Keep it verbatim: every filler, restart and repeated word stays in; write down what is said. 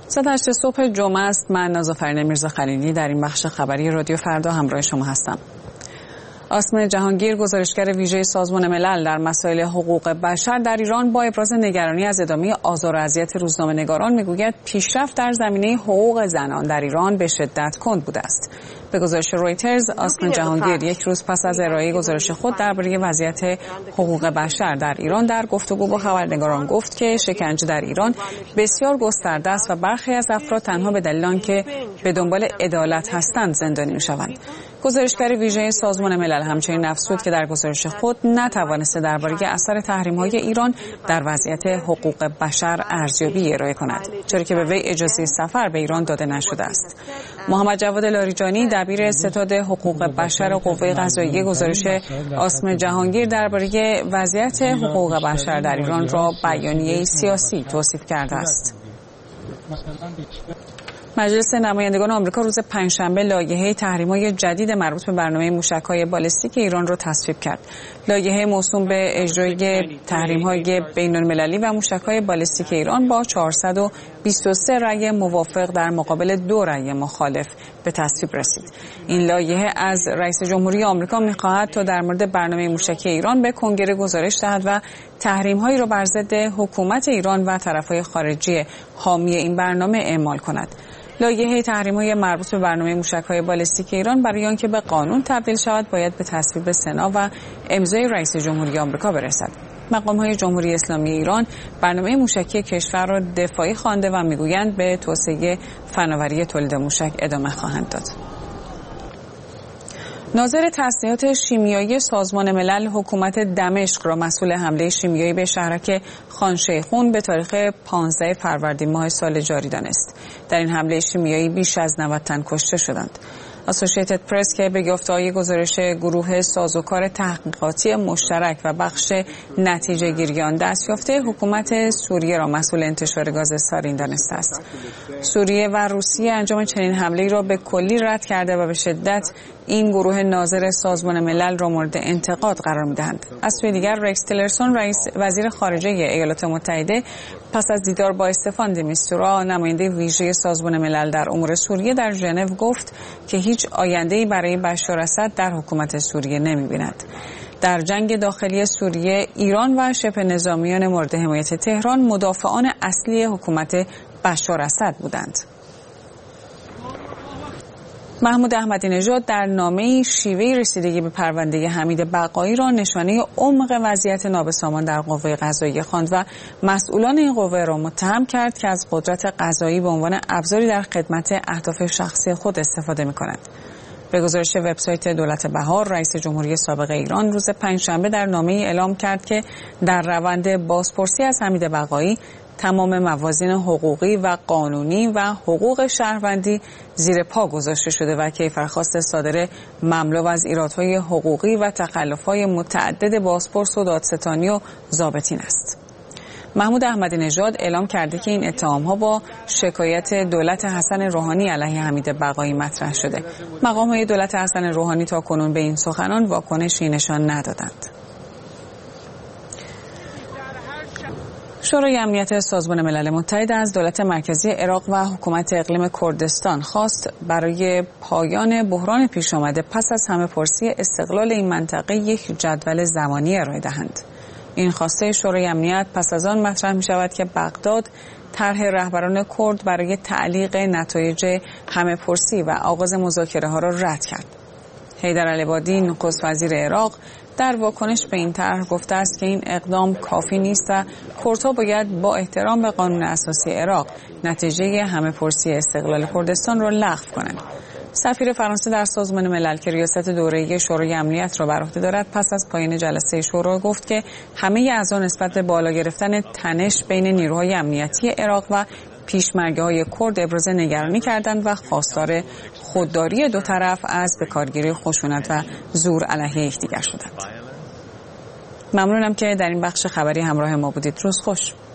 ساعت هشت صبح جمعه است. من نازافرین میرزا خلیلی در این بخش خبری رادیو فردا همراه شما هستم. آسم جهانگیر، گزارشگر ویژه سازمان ملل در مسائل حقوق بشر در ایران، با ابراز نگرانی از ادامه آزار و اذیت روزنامه‌نگاران میگوید پیشرفت در زمینه حقوق زنان در ایران به شدت کند بوده است. به گزارش رویترز، آسم جهانگیر یک روز پس از ارائه گزارش خود درباره وضعیت حقوق بشر در ایران در گفتگو با خبرنگاران گفت که شکنجه در ایران بسیار گسترده است و برخی از افراد تنها به دلیل آنکه به دنبال عدالت هستند زندانی می‌شوند. گزارشگر ویژه سازمان ملل همچنین افزود که در گزارش خود نتوانسته درباره اثر تحریم‌های ایران در وضعیت حقوق بشر ارزیابی ارائه کند، چرا که به وی اجازه سفر به ایران داده نشده است. محمد جواد لاریجانی، دبیر ستاد حقوق بشر و قوه قضاییه، گزارش آسم جهانگیر درباره وضعیت حقوق بشر در ایران را بیانیه‌ای سیاسی توصیف کرده است. مجلس نمایندگان آمریکا روز پنجشنبه لایحه تحریم‌های جدید مربوط به برنامه موشک‌های بالستیک ایران را تصویب کرد. لایحه موسوم به اجرای تحریم‌های بین‌المللی و موشک‌های بالستیک ایران با چهارصد و بیست و سه رأی موافق در مقابل دو رأی مخالف به تصویب رسید. این لایحه از رئیس جمهوری آمریکا می‌خواهد تا در مورد برنامه موشکی ایران به کنگره گزارش دهد و تحریم‌هایی را بر ضد حکومت ایران و طرف‌های خارجی حامی این برنامه اعمال کند. لایحه تحریم‌های مربوط به برنامه موشک‌های بالستیک ایران برای آنکه به قانون تبدیل شود باید به تصویب سنا و امضای رئیس جمهوری آمریکا برسد. مقام‌های جمهوری اسلامی ایران برنامه موشکی کشور را دفاعی خوانده و می‌گویند به توسعه فناوری تولید موشک ادامه خواهند داد. ناظر تسلیحات شیمیایی سازمان ملل حکومت دمشق را مسئول حمله شیمیایی به شهرک خان شیخون به تاریخ پانزده فروردین ماه سال جاری دانست. در این حمله شیمیایی بیش از نود تن کشته شدند. اسوسییتد پرس که به گفته‌های گزارش گروه سازوکار تحقیقاتی مشترک و بخش نتیجه گیری آن دست یافته، حکومت سوریه را مسئول انتشار گاز سارین دانسته است. سوریه و روسیه انجام چنین حمله‌ای را به کلی رد کرده و به شدت این گروه ناظر سازمان ملل را مورد انتقاد قرار می‌دهند. از سوی دیگر رکس تیلرسون، رئیس وزیر خارجه ایالات متحده، پس از دیدار با استفان د میستورا، نماینده ویژه سازمان ملل در امور سوریه، در ژنو گفت که هیچ آینده‌ای برای بشار اسد در حکومت سوریه نمی‌بیند. در جنگ داخلی سوریه، ایران و شبه نظامیان مورد حمایت تهران مدافعان اصلی حکومت بشار اسد بودند. محمود احمدی نژاد در نامه‌ای شیوه رسیدگی به پرونده حمید بقایی را نشانه عمق وضعیت نابسامان در قوه قضاییه خواند و مسئولان این قوه را متهم کرد که از قدرت قضایی به عنوان ابزاری در خدمت اهداف شخصی خود استفاده می‌کنند. به گزارش وبسایت دولت بهار، رئیس جمهوری سابق ایران روز پنجشنبه در نامه‌ای اعلام کرد که در روند بازپرسی از حمید بقایی تمام موازین حقوقی و قانونی و حقوق شهروندی زیر پا گذاشته شده و کیفرخواست صادر مملو از ایرادهای حقوقی و تخلف‌های متعدد بازپرس و دادستانی و ضابطین است. محمود احمدی نژاد اعلام کرده که این اتهام‌ها با شکایت دولت حسن روحانی علیه حمید بقایی مطرح شده. مقام‌های دولت حسن روحانی تا کنون به این سخنان واکنشی نشان ندادند. شورای امنیت سازمان ملل متحد از دولت مرکزی عراق و حکومت اقلیم کردستان خواست برای پایان بحران پیش آمده پس از همه پرسی استقلال این منطقه یک جدول زمانی ارائه دهند. این خواسته شورای امنیت پس از آن مطرح می شود که بغداد طرح رهبران کرد برای تعلیق نتایج همه پرسی و آغاز مذاکره ها را رد کرد. حیدر العبادی، نخست وزیر عراق، در واکنش به این طرح گفته است که این اقدام کافی نیست و کردها باید با احترام به قانون اساسی عراق نتیجه همه پرسی استقلال کردستان را لغو کنند. سفیر فرانسه در سازمان ملل که ریاست دوره‌ای شورای امنیت را بر عهده دارد پس از پایان جلسه شورا گفت که همه اعضا نسبت به بالا گرفتن تنش بین نیروهای امنیتی عراق و پیشمرگه‌های کرد ابراز نگرانی کردند و خواستار خودداری دو طرف از بکارگیری خشونت و زور علیه یکدیگر شدند. ممنونم که در این بخش خبری همراه ما بودید. روز خوش.